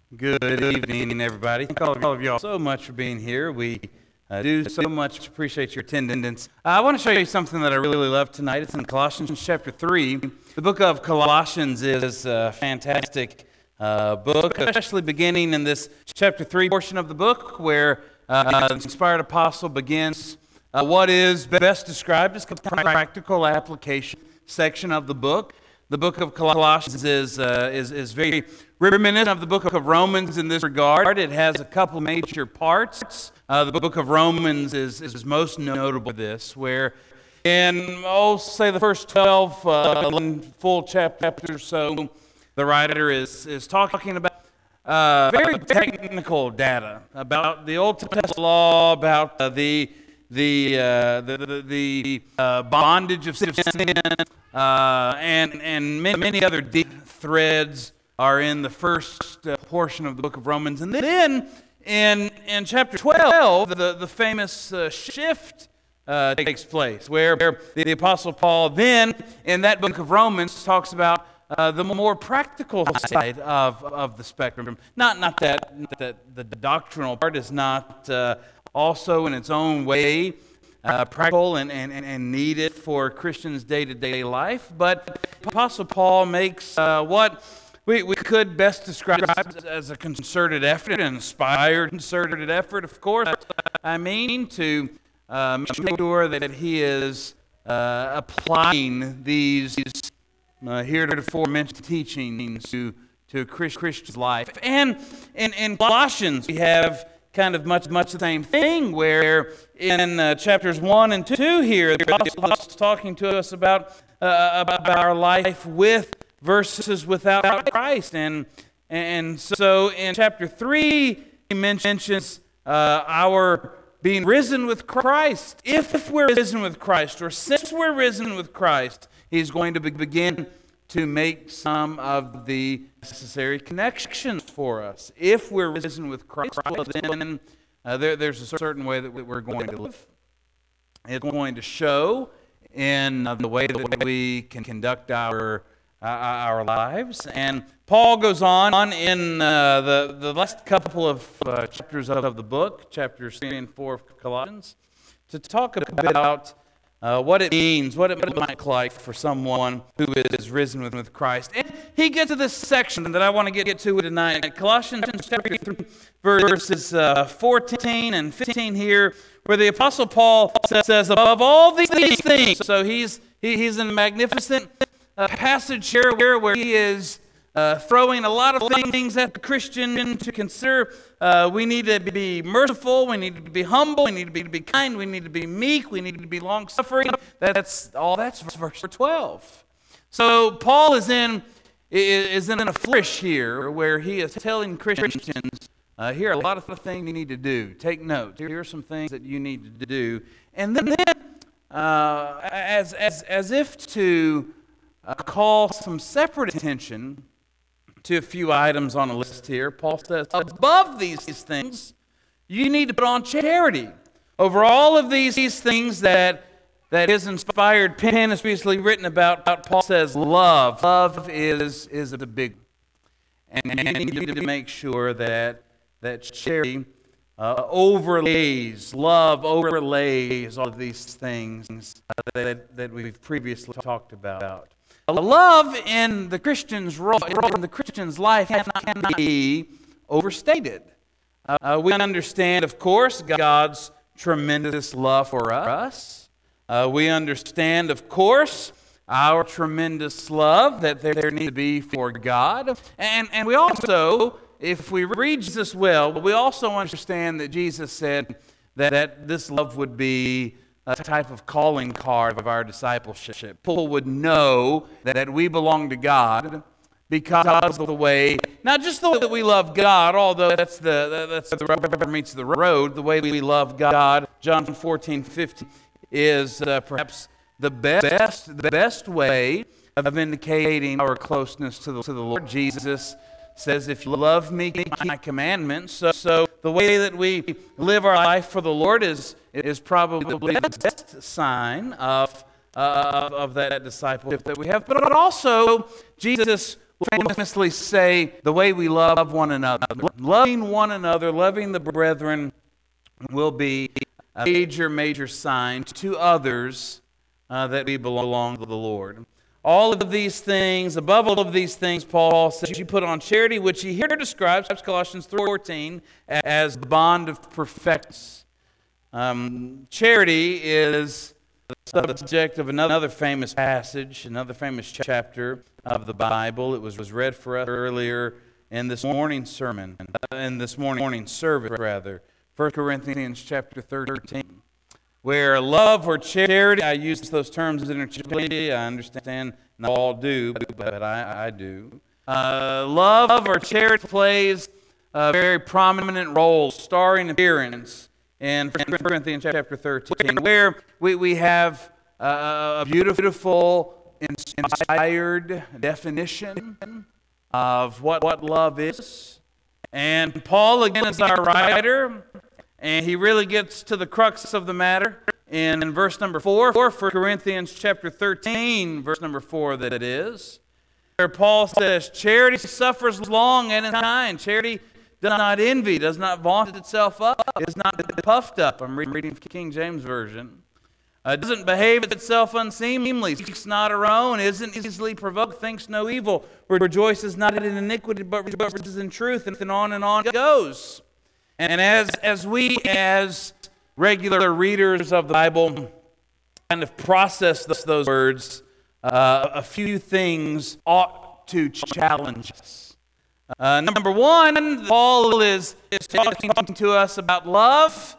Good evening, everybody. Thank all of y'all so much for being here. We do so much appreciate your attendance. I want to show you something that I really love tonight. It's in Colossians chapter 3. The book of Colossians is a fantastic book, especially beginning in this chapter 3 portion of the book where the inspired apostle begins what is best described as a practical application section of the book. The book of Colossians is very reminiscent of the book of Romans in this regard. It has a couple major parts. The book of Romans is most notable for this, where in, say the first 12 full chapters or so, the writer is talking about very technical data about the Old Testament law, about the bondage of sin, and many other deep threads are in the first portion of the book of Romans. And then in chapter 12, the famous shift takes place, where the Apostle Paul then, in that book of Romans, talks about the more practical side of the spectrum. Not that the doctrinal part is not also in its own way practical and needed for Christians' day-to-day life, but Apostle Paul makes what we could best describe as a concerted effort, an inspired concerted effort, of course. I mean, to make sure that he is applying these heretofore mentioned teachings to a Christian's life. And in Colossians, we have kind of much the same thing, where in chapters 1 and 2 here, the apostle is talking to us about our life with versus without Christ. And so in chapter 3, he mentions our being risen with Christ. If we're risen with Christ, or since we're risen with Christ, he's going to begin to make some of the necessary connections for us. If we're risen with Christ, well, then there's a certain way that we're going to live. It's going to show in the way that we can conduct our lives. And Paul goes on in the last couple of chapters of the book, chapters 3 and 4 of Colossians, to talk about what it means, what it might look like for someone who is risen with Christ. And he gets to this section that I want to get to tonight. Colossians chapter 3, verses 14 and 15 here, where the Apostle Paul says, above all these things, so he's in a magnificent passage here where he is throwing a lot of things at the Christian to consider. We need to be merciful, we need to be humble, we need to be kind, we need to be meek, we need to be long-suffering. That's verse 12. So Paul is in a flourish here where he is telling Christians, here are a lot of things you need to do. Take note. Here are some things that you need to do. And then as if to call some separate attention to a few items on a list here, Paul says, above these things, you need to put on charity. Over all of these things that his inspired pen is basically written about, Paul says love. Love is a big one. And you need to make sure that charity overlays all of these things that we've previously talked about. Love in the Christian's role, in the Christian's life, cannot be overstated. We understand, of course, God's tremendous love for us. We understand, of course, our tremendous love that there needs to be for God. And we also, if we read Jesus well, we also understand that Jesus said that this love would be a type of calling card of our discipleship. People would know that we belong to God because of the way, not just the way that we love God, although that's the rubber meets the road, the way we love God. John 14:15 is perhaps the best way of indicating our closeness to the Lord. Jesus says, if you love me, keep my commandments. So the way that we live our life for the Lord is probably the best sign of that discipleship that we have. But also, Jesus famously say the way we love one another. Loving one another, loving the brethren will be a major sign to others that we belong to the Lord. All of these things, above all of these things, Paul says, you put on charity, which he here describes, Colossians 3:14, as the bond of perfectness. Charity is the subject of another famous passage, another famous chapter of the Bible. It was read for us earlier in this morning's sermon, in this morning's service, rather. 1 Corinthians chapter 13. Where love or charity, I use those terms interchangeably. I understand not all do, but I do. Love or charity plays a very prominent role, starring appearance in 1 Corinthians chapter 13, where we have a beautiful, inspired definition of what love is. And Paul, again, is our writer. And he really gets to the crux of the matter in verse number 4, 1 Corinthians chapter 13, verse number 4 that it is, where Paul says, charity suffers long and is kind. Charity does not envy, does not vaunt itself up, is not puffed up. I'm reading King James Version. Doesn't behave itself unseemly, seeks not her own, isn't easily provoked, thinks no evil, rejoices not in iniquity, but rejoices in truth, and on it goes. And as we, as regular readers of the Bible, kind of process those words, a few things ought to challenge us. Number one, Paul is talking to us about love.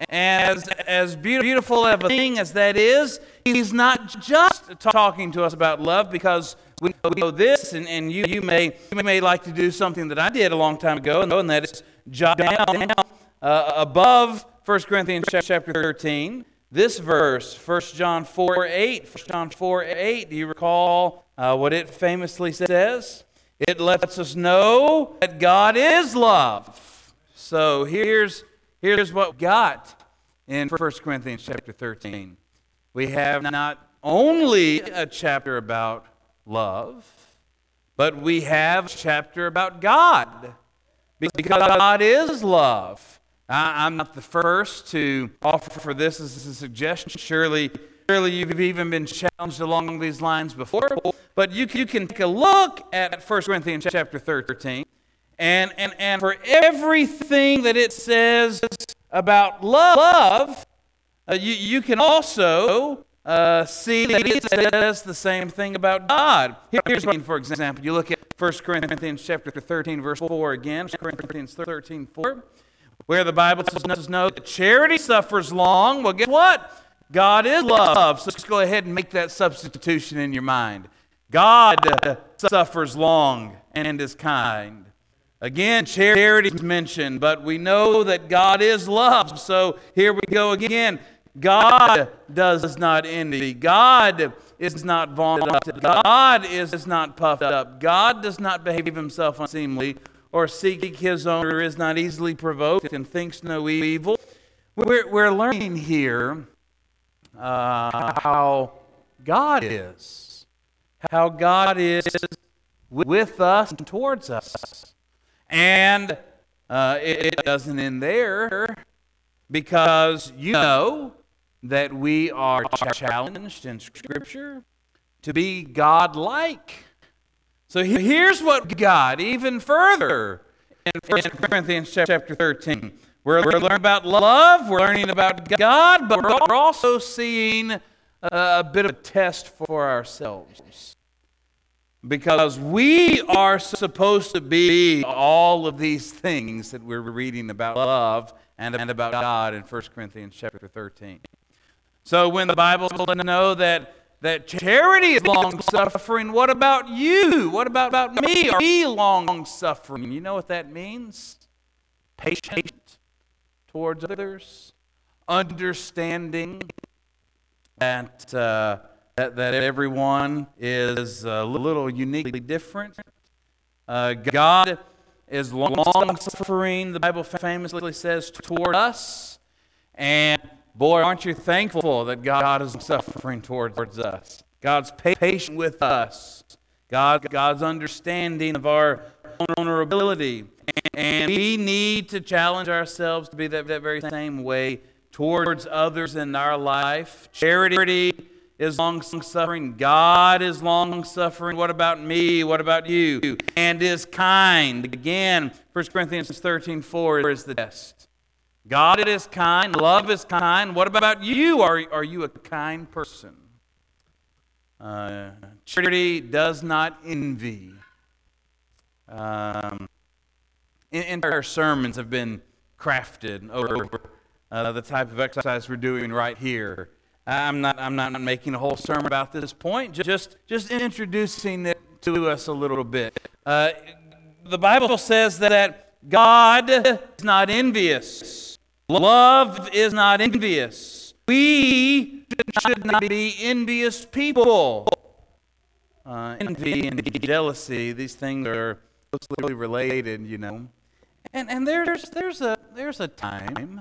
As beautiful of a thing as that is, he's not just talking to us about love, because we know this, and you may like to do something that I did a long time ago, and that is jot down above 1 Corinthians chapter 13, this verse, 1 John 4:8. 1 John 4:8, do you recall what it famously says? It lets us know that God is love. So here's what we got in 1 Corinthians chapter 13. We have not only a chapter about love, but we have a chapter about God. Because God is love. I'm not the first to offer this as a suggestion. Surely you've even been challenged along these lines before. But you can take a look at 1 Corinthians chapter 13, and for everything that it says about love, you can also see that it says the same thing about God. Here's one, for example. You look at 1 Corinthians chapter 13, verse 4 again. 1 Corinthians 13, 4. Where the Bible says, no, that charity suffers long. Well, guess what? God is love. So just go ahead and make that substitution in your mind. God suffers long and is kind. Again, charity is mentioned, but we know that God is love. So here we go again. God does not envy. God is not vaunted. God is not puffed up. God does not behave himself unseemly or seek his own, or is not easily provoked and thinks no evil. We're learning here how God is. How God is with us and towards us. And it doesn't end there, because you know that we are challenged in Scripture to be God-like. So here's what God, even further, in 1 Corinthians chapter 13. We're learning about love, we're learning about God, but we're also seeing a bit of a test for ourselves. Because we are supposed to be all of these things that we're reading about love and about God in 1 Corinthians chapter 13. So when the Bible says know that charity is long-suffering, what about you? What about me? Are we long-suffering? You know what that means? Patient towards others. Understanding that everyone is a little uniquely different. God is long-suffering, the Bible famously says, toward us. And boy, aren't you thankful that God is suffering towards us. God's patient with us God's understanding of our vulnerability. And we need to challenge ourselves to be that very same way towards others in our life. Charity is long-suffering. God is long-suffering. What about me? What about you? And is kind. Again, 1 Corinthians 13:4 is the test. God is kind. Love is kind. What about you? Are you a kind person? Charity does not envy. Entire sermons have been crafted over the type of exercise we're doing right here. I'm not making a whole sermon about this point. Just introducing it to us a little bit. The Bible says that God is not envious. Love is not envious. We should not be envious people. Envy and jealousy, these things are closely related, you know. And there's a time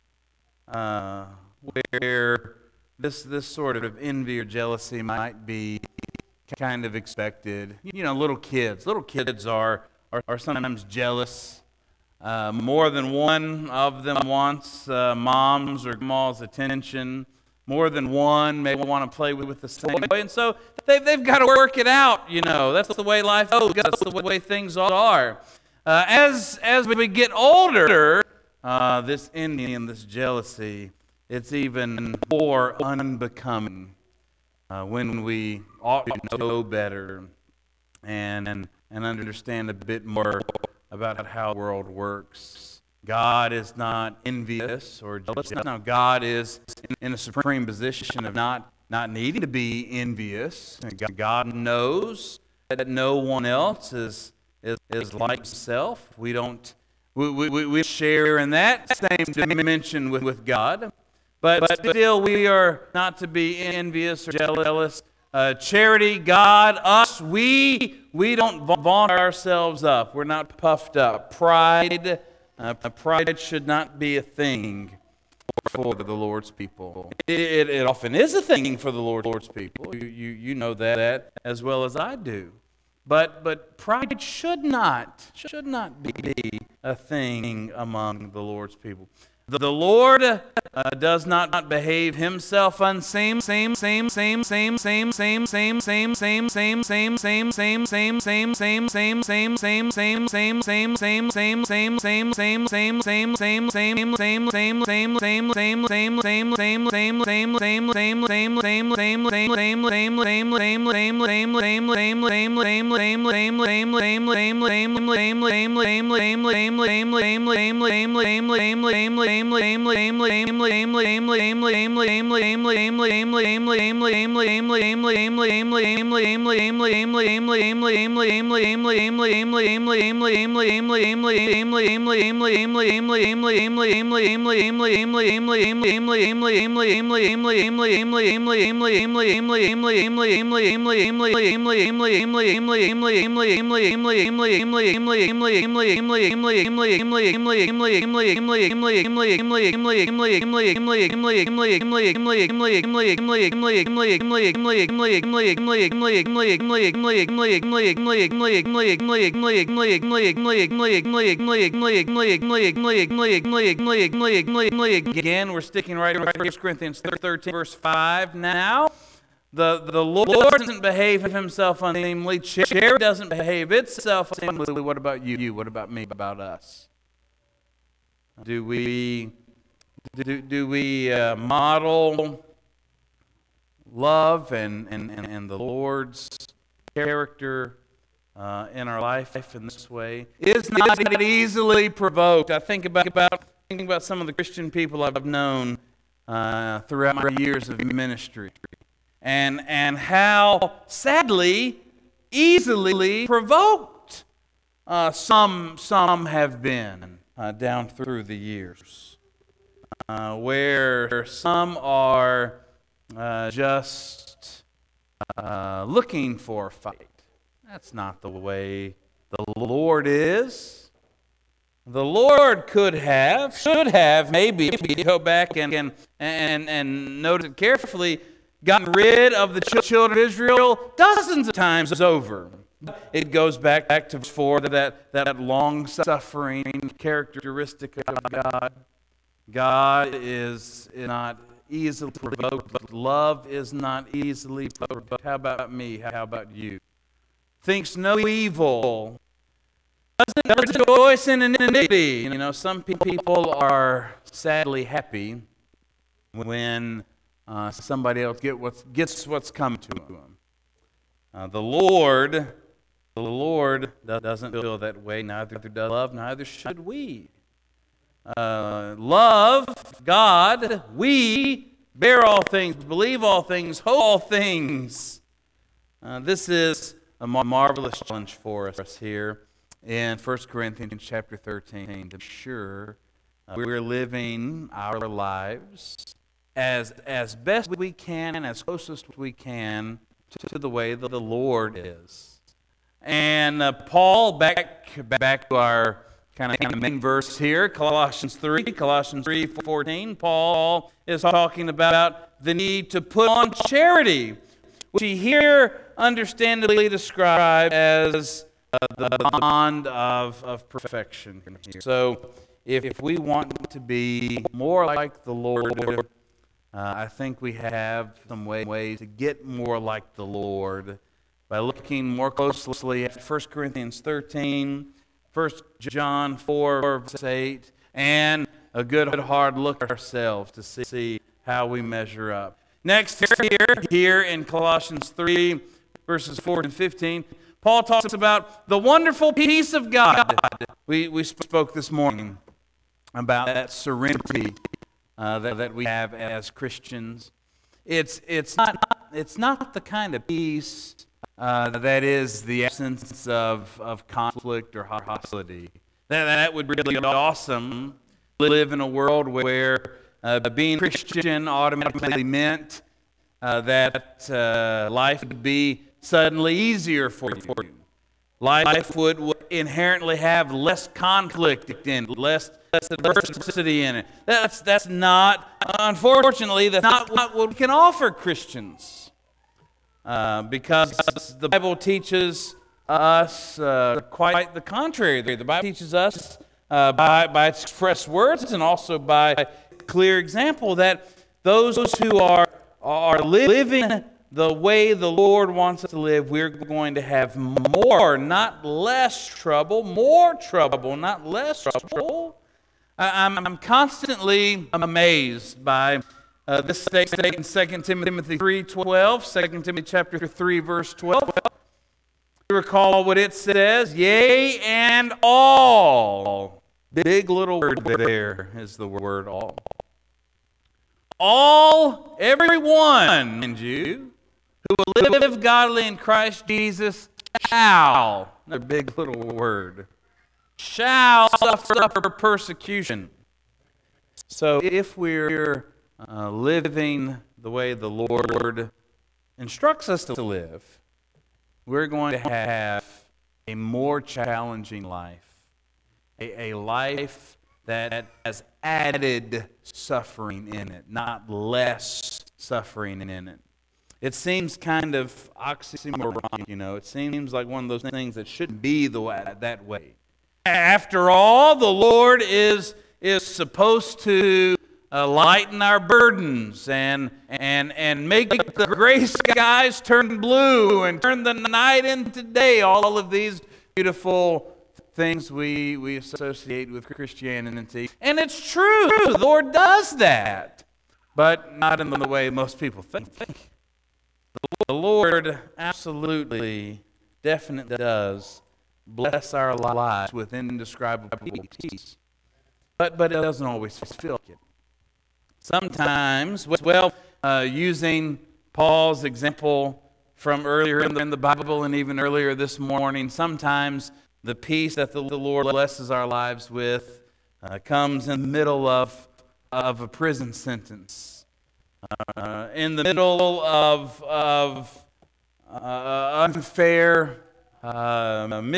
where this sort of envy or jealousy might be kind of expected. You know, little kids are sometimes jealous. More than one of them wants mom's or grandma's attention. More than one may want to play with the same way. And so they've got to work it out, you know. That's the way life goes. That's the way things are. As we get older, this envy and this jealousy, it's even more unbecoming when we ought to know better and understand a bit more about how the world works. God is not envious or jealous. Now, God is in a supreme position of not needing to be envious. God knows that no one else is like himself. We share in that same dimension with God. But still, we are not to be envious or jealous. Charity, God, us, we don't vaunt ourselves up. We're not puffed up. Pride should not be a thing for the Lord's people. It often is a thing for the Lord's people. You know that as well as I do. But pride should not be a thing among the Lord's people. The Lord does not behave himself unseemly. Again, we're sticking right in 1 Corinthians 13, verse 5 now. The Lord doesn't behave himself unseemly. Charity doesn't behave itself unseemly. What about you? What about me? About us? Do we model love and the Lord's character in our life in this way? Is not easily provoked. I think about some of the Christian people I've known throughout my years of ministry, and how sadly easily provoked some have been down through the years, where some are just looking for a fight. That's not the way the Lord is. The Lord should have, maybe, if we go back and note it carefully, gotten rid of the children of Israel dozens of times over. It goes back to verse 4, that long-suffering characteristic of God. God is not easily provoked. Love is not easily provoked. How about me? How about you? Thinks no evil. Doesn't rejoice in iniquity. You know, some people are sadly happy when somebody else gets what's coming to them. The Lord doesn't feel that way. Neither does love. Neither should we. Love God. We bear all things, believe all things, hope all things. This is a marvelous challenge for us here in 1 Corinthians chapter 13. To be sure, we're living our lives as best we can, as closest we can to the way that the Lord is. And Paul, back to our kind of main verse here, Colossians 3:14, Paul is talking about the need to put on charity, which he here understandably described as the bond of perfection here. So if we want to be more like the Lord, I think we have some ways to get more like the Lord by looking more closely at 1 Corinthians 13, 1 John 4, verse 8, and a good hard look at ourselves to see how we measure up. Next, here in Colossians 3, verses 4 and 15, Paul talks about the wonderful peace of God. We spoke this morning about that serenity that we have as Christians. It's not the kind of peace that is the absence of conflict or hostility. That would really be awesome. Live in a world where being Christian automatically meant that life would be suddenly easier for you. Life would inherently have less conflict in it, less adversity in it. That's not, unfortunately, that's not what we can offer Christians. Because the Bible teaches us quite the contrary. The Bible teaches us by its express words and also by clear example that those who are living the way the Lord wants us to live, we're going to have more, not less trouble. More trouble, not less trouble. I'm constantly amazed by this statement in 2 Timothy 3:12, 2 Timothy chapter 3, verse 12. You recall what it says? Yea, and all. Big little word there is the word all. All, everyone, and you, who will live godly in Christ Jesus shall, another big little word, shall suffer persecution. So if we're living the way the Lord instructs us to live, we're going to have a more challenging life, a life that has added suffering in it, not less suffering in it. It seems kind of oxymoron, you know. It seems like one of those things that shouldn't be that way. After all, the Lord is supposed to lighten our burdens and make the gray skies turn blue and turn the night into day. All of these beautiful things we associate with Christianity. And it's true. The Lord does that. But not in the way most people think. The Lord absolutely, definitely does bless our lives with indescribable peace. But it doesn't always feel like it. Sometimes, using Paul's example from earlier in the Bible and even earlier this morning, sometimes the peace that the Lord blesses our lives with comes in the middle of a prison sentence. In the middle of unfair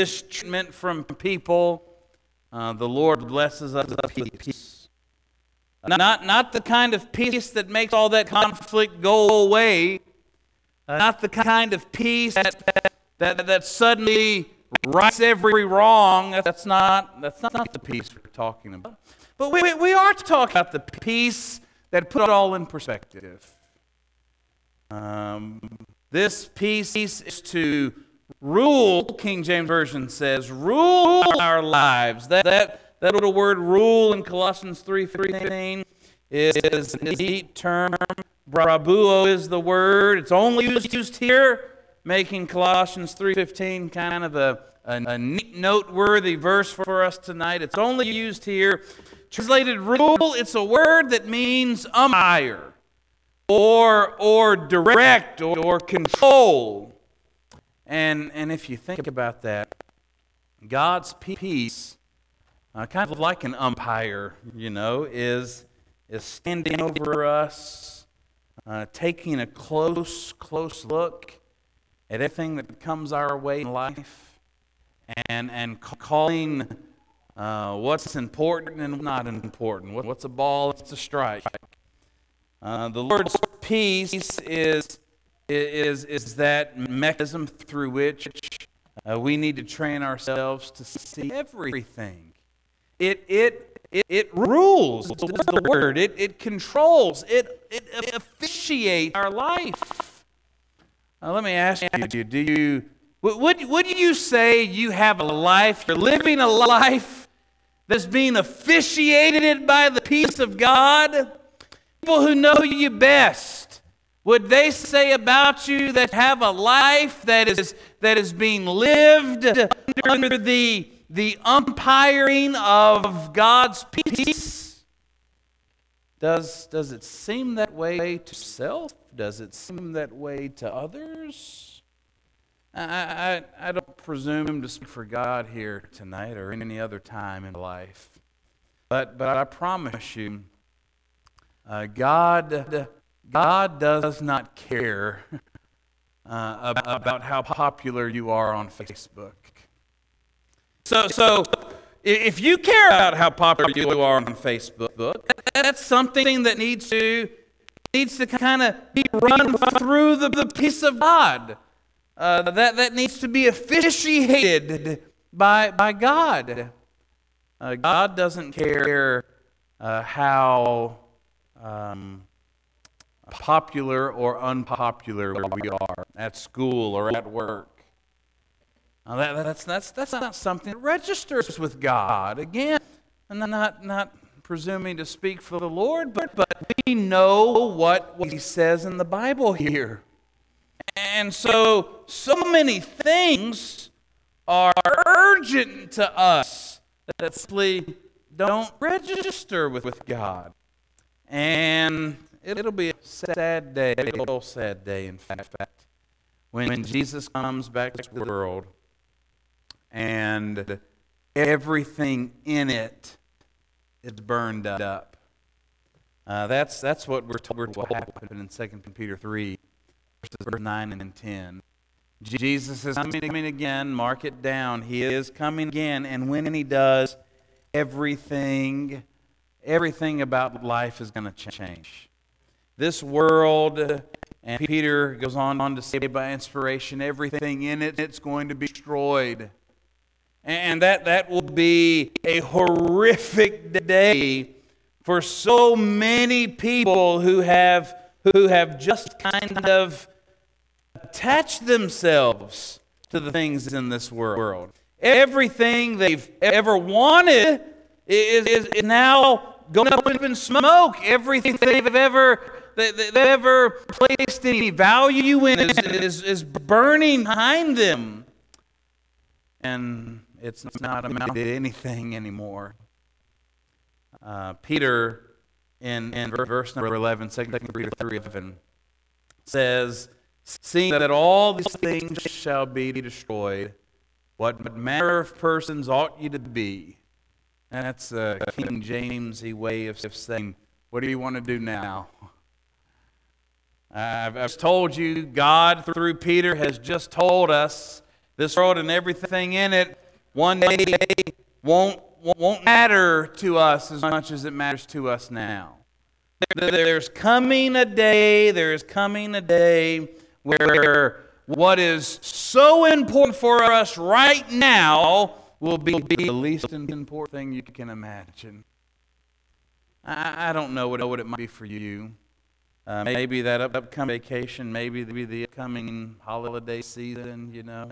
mistreatment from people, the Lord blesses us with peace. Not the kind of peace that makes all that conflict go away. Not the kind of peace that suddenly rights every wrong. That's not the peace we're talking about. But we are talking about the peace that put it all in perspective. This peace is to rule, King James Version says, rule our lives. That little word rule in Colossians 3:15 is a neat term. Brabuo is the word. It's only used here, making Colossians 3:15 kind of a neat, noteworthy verse for us tonight. It's only used here. Translated rule, it's a word that means umpire or direct or control. And if you think about that, God's peace, kind of like an umpire, is standing over us, taking a close look at everything that comes our way in life, and calling what's important and not important. What's a ball? What's a strike? The Lord's peace is that mechanism through which we need to train ourselves to see everything. It rules is the word. It controls. It officiates our life. Let me ask you: would you say you have a life? You're living a life that's being officiated by the peace of God? People who know you best, would they say about you that have a life that is being lived under the umpiring of God's peace? Does it seem that way to self? Does it seem that way to others? I don't presume to speak for God here tonight or any other time in life, but I promise you, God does not care about how popular you are on Facebook. So if you care about how popular you are on Facebook, that's something that needs to kind of be run through the peace of God. That needs to be officiated by God. God doesn't care how popular or unpopular we are at school or at work. That's not something that registers with God. Again, I'm not presuming to speak for the Lord, but we know what He says in the Bible here. And so many things are urgent to us that simply don't register with God. And it'll be a sad day, a real sad day, in fact, when Jesus comes back to the world and everything in it is burned up. That's what we're told will happen in 2 Peter 3, verses 9 and 10. Jesus is coming again. Mark it down. He is coming again, and when He does, everything about life is going to change. This world, and Peter goes on to say by inspiration, everything in it's going to be destroyed. And that will be a horrific day for so many people who have just kind of attached themselves to the things in this world. Everything they've ever wanted is now going up in smoke. Everything they've ever placed any value in is burning behind them. And it's not amounting to anything anymore. Peter, in verse number 11, 2 Peter 3:11, says, "Seeing that all these things shall be destroyed, what manner of persons ought ye to be?" And that's a King James-y way of saying, what do you want to do now? I've told you, God through Peter has just told us this world and everything in it one day won't won't matter to us as much as it matters to us now. There's coming a day where what is so important for us right now will be the least important thing you can imagine. I don't know what it might be for you. Maybe that upcoming vacation, maybe the upcoming holiday season, you know.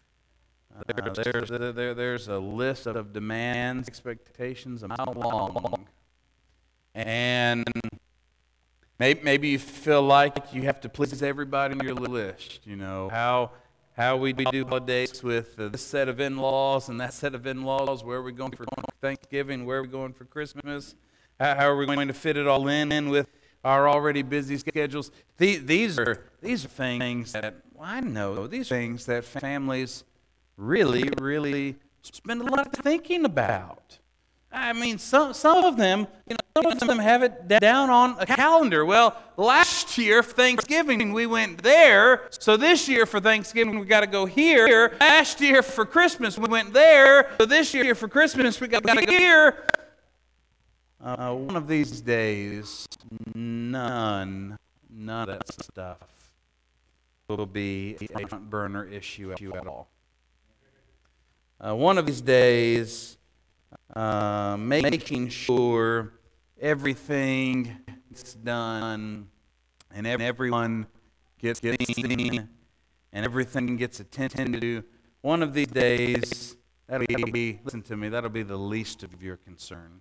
There's a list of demands, expectations a mile long. And maybe you feel like you have to please everybody on your list, you know. How we do holidays with this set of in-laws and that set of in-laws, where are we going for Thanksgiving, where are we going for Christmas, how are we going to fit it all in with our already busy schedules. These are things that, well, I know, these things that families really spend a lot of thinking about. I mean, some of them, some of them have it down on a calendar. Well, last year for Thanksgiving we went there, so this year for Thanksgiving we got to go here. Last year for Christmas we went there, so this year for Christmas we got to go here. One of these days, none of that stuff will be a front burner issue at all. One of these days, making sure everything gets done and everyone gets seen and everything gets attended to. One of these days, listen to me, that'll be the least of your concern.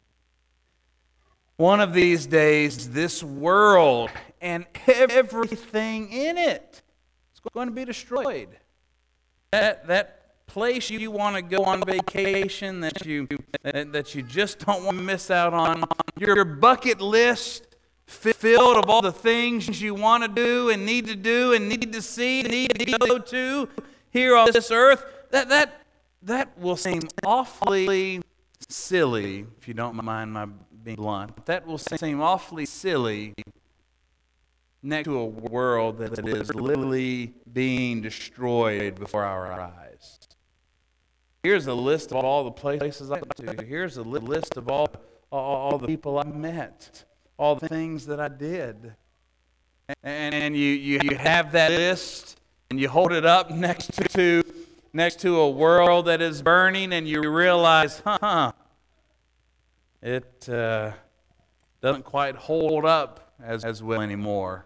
One of these days, this world and everything in it is going to be destroyed. That place you want to go on vacation that you just don't want to miss out on, your bucket list filled of all the things you want to do and need to see, need to go to here on this earth, that will seem awfully silly, if you don't mind my being blunt. That will seem awfully silly next to a world that is literally being destroyed before our eyes. Here's a list of all the places I've been to. Here's a list of all the people I met, all the things that I did. And you have that list, and you hold it up next to a world that is burning, and you realize, it doesn't quite hold up as well anymore.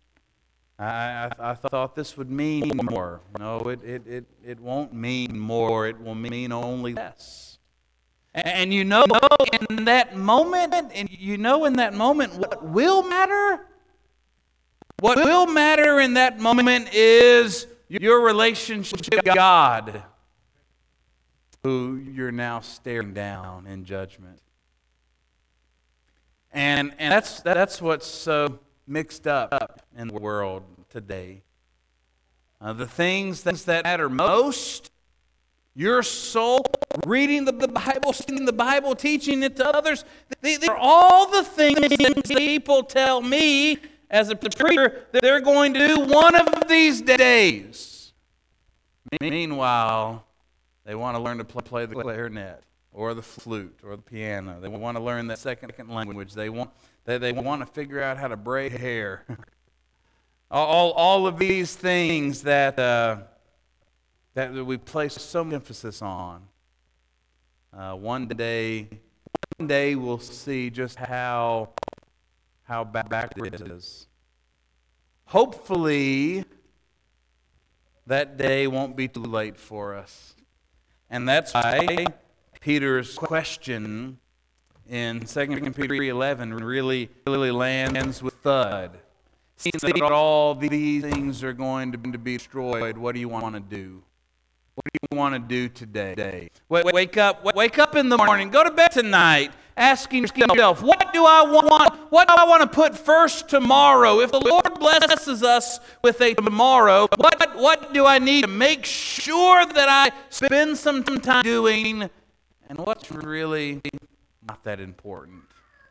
I thought this would mean more. No, it won't mean more. It will mean only less. And in that moment, what will matter? What will matter in that moment is your relationship with God, who you're now staring down in judgment. And that's what's so mixed up in the world today. The things that matter most, your soul, reading the Bible, studying the Bible, teaching it to others, they're all the things people tell me as a preacher that they're going to do one of these days. Meanwhile, they want to learn to play the clarinet, or the flute, or the piano. They want to learn that second language. They want to figure out how to braid hair. all of these things that we place so much emphasis on. One day we'll see just how backward it is. Hopefully, that day won't be too late for us. And that's why Peter's question in 2 Peter 11 really lands with thud. Seeing that all these things are going to be destroyed, what do you want to do? What do you want to do today? Wake up in the morning, go to bed tonight, asking yourself, what do I want? What do I want to put first tomorrow? If the Lord blesses us with a tomorrow, what do I need to make sure that I spend some time doing? And what's really not that important?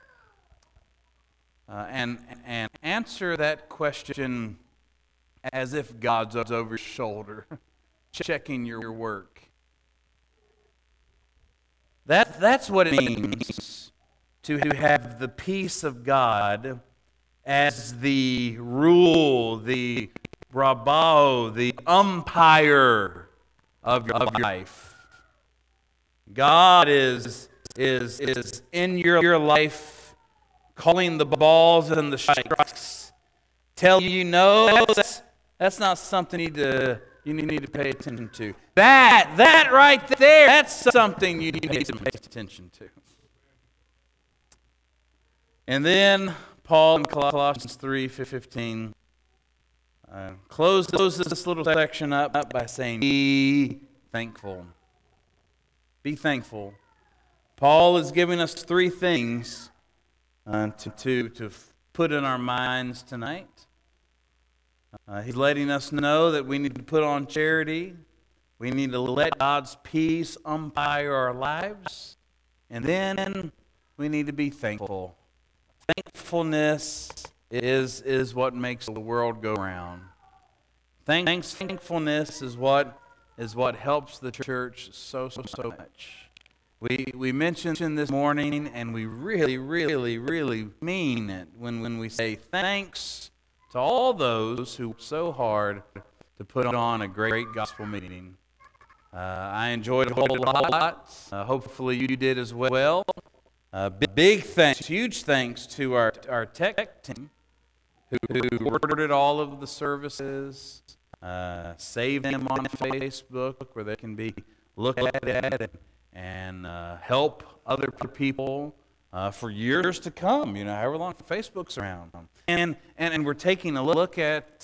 And answer that question as if God's over your shoulder, checking your work. That's what it means to have the peace of God as the rule, the bravo, the umpire of your life. God is in your life, calling the balls and the strikes, tell you no, that's not something you need to pay attention to. That right there, that's something you need to pay attention to. And then Paul in Colossians 3:15 closes this little section up by saying, be thankful. Be thankful. Paul is giving us three things to put in our minds tonight. He's letting us know that we need to put on charity. We need to let God's peace umpire our lives. And then we need to be thankful. Thankfulness is what makes the world go round. Thankfulness is what helps the church so much. We mentioned this morning, and we really mean it when we say thanks to all those who worked so hard to put on a great gospel meeting. I enjoyed it a whole lot. Hopefully you did as well. Big thanks, huge thanks to our tech team who recorded all of the services, saved them on Facebook where they can be looked at and help other people for years to come. You know, however long Facebook's around, and we're taking a look at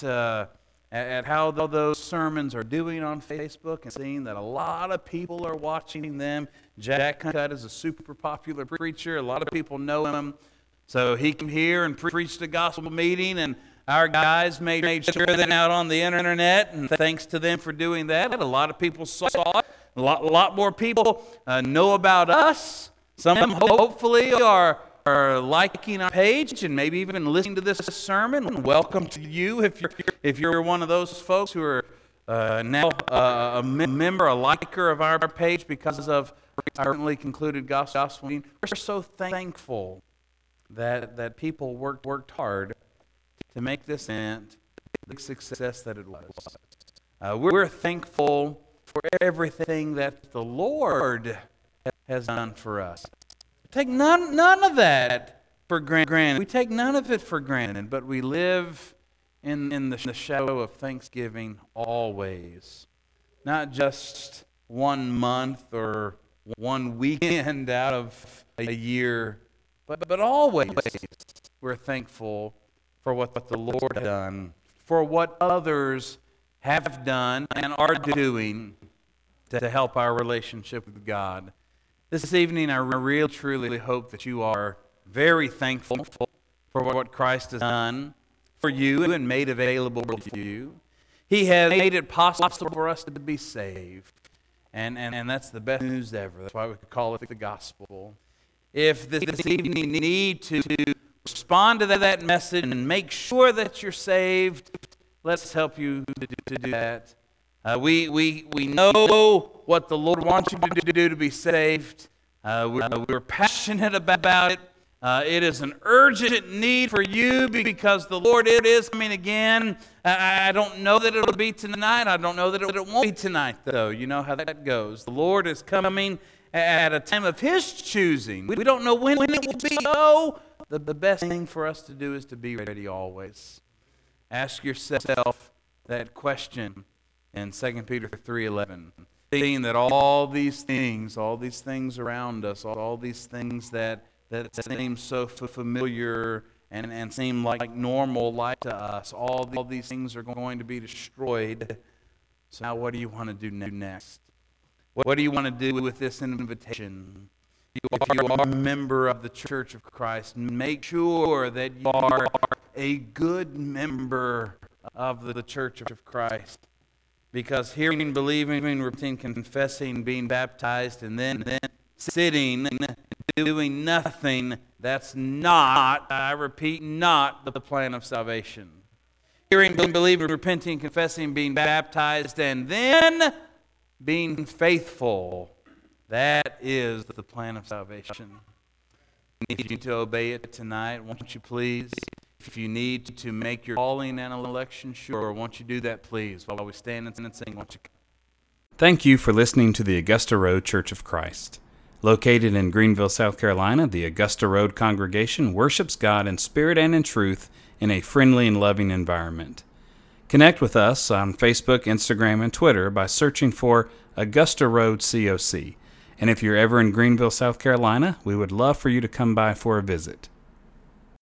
how those sermons are doing on Facebook and seeing that a lot of people are watching them. Jack Cutt is a super popular preacher. A lot of people know him. So he came here and preached a gospel meeting, and our guys made sure that out on the internet, and thanks to them for doing that. A lot of people saw it. A lot more people know about us. Some of them hopefully are liking our page and maybe even listening to this sermon. Welcome to you if you're one of those folks who are now a member, a liker of our page because of our recently concluded gospel meeting. We're so thankful that people worked hard to make this event the success that it was. We're thankful for everything that the Lord has done for us. Take none of that for granted. We take none of it for granted, but we live in the shadow of Thanksgiving always. Not just 1 month or 1 weekend out of a year, but always we're thankful for what the Lord has done, for what others have done and are doing to help our relationship with God. This evening, I really, truly hope that you are very thankful for what Christ has done for you and made available to you. He has made it possible for us to be saved. And that's the best news ever. That's why we could call it the gospel. If this evening you need to respond to that message and make sure that you're saved, let's help you to do that. We know what the Lord wants you to do to be saved. We're passionate about it. It is an urgent need for you because the Lord is coming again. I don't know that it'll be tonight. I don't know that it won't be tonight, though. You know how that goes. The Lord is coming at a time of His choosing. We don't know when it will be. Oh, the best thing for us to do is to be ready always. Ask yourself that question in 2 Peter 3:11. Seeing that all these things around us, all these things that seem so familiar and seem like normal life to us, all these things are going to be destroyed. So now what do you want to do next? What do you want to do with this invitation? If you are a member of the Church of Christ, make sure that you are a good member of the Church of Christ. Because hearing, believing, repenting, confessing, being baptized, and then sitting, doing nothing, that's not, I repeat, not the plan of salvation. Hearing, believing, repenting, confessing, being baptized, and then being faithful That is the plan of salvation. I need you to obey it tonight, won't you please? If you need to make your calling and election sure, won't you do that, please, while we stand and sing, won't you? Thank you for listening to the Augusta Road Church of Christ. Located in Greenville, South Carolina, the Augusta Road congregation worships God in spirit and in truth in a friendly and loving environment. Connect with us on Facebook, Instagram, and Twitter by searching for Augusta Road COC. And if you're ever in Greenville, South Carolina, we would love for you to come by for a visit.